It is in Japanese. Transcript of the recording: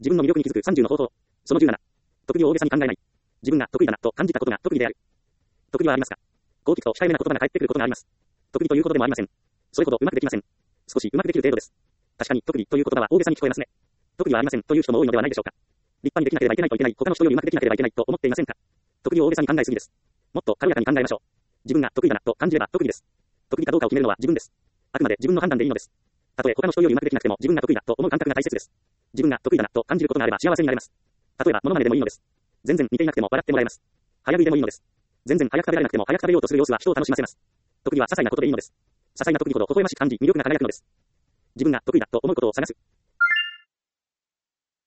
自分の魅力に気づく30の方法。その17。特技を大げさに考えない。自分が得意だなと感じたことが特技である。特技はありますか？こう聞くと控えめな言葉が返ってくることがあります。特技ということでもありません。それほどうまくできません。少しうまくできる程度です。確かに特技という言葉は大げさに聞こえますね。特技はありませんという人も多いのではないでしょうか。立派にできなければいけないといけない、他の人よりうまくできなければいけないと思っていませんか？特技を大げさに考えすぎです。もっと軽やかに考えましょう。自分が得意だなと感じれば特技です。特技かどうかを決めるのは自分です。あくまで自分の判断でいいのです。たとえ他の人よりうまくできなくても自分が得意だと思う感覚が大切です。自分が得意だなと感じることがあれば幸せになれます。例えば物まねでもいいのです。全然似ていなくても笑ってもらえます。早食いでもいいのです。全然早く食べられなくても早く食べようとする様子は人を楽しませます。特技は些細なことでいいのです。些細な特技ほど微笑ましく感じ魅力が輝くのです。自分が得意だと思うことを探す。